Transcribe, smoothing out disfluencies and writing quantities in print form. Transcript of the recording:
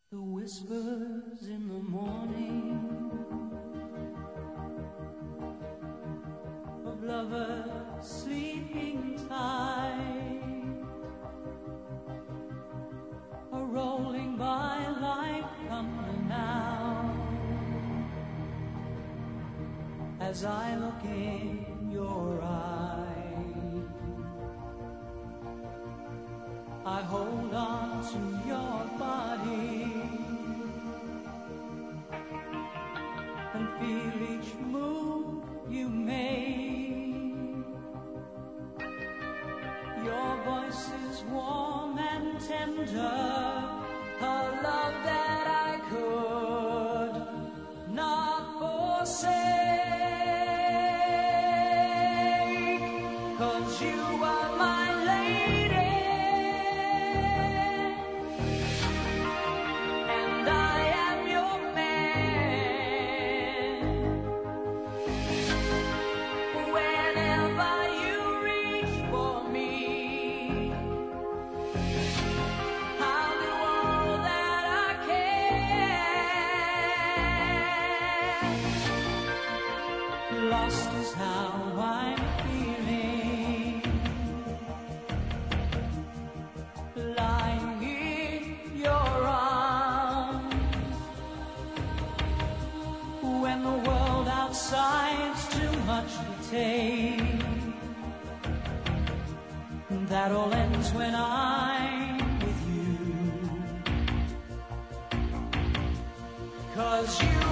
The whispers in the morning of lovers sleeping tight are rolling by like thunder now as I look in your eyes. I hold on to your body and feel each move you make. Your voice is warm and tender, a love that I could not forsake. 'Cause you are my lady and I am your man. Whenever you reach for me, I'll do all that I can. Lost is how I'm feeling, lying in your arms, when the world outside's too much to take. That all ends when I'm with you. 'Cause you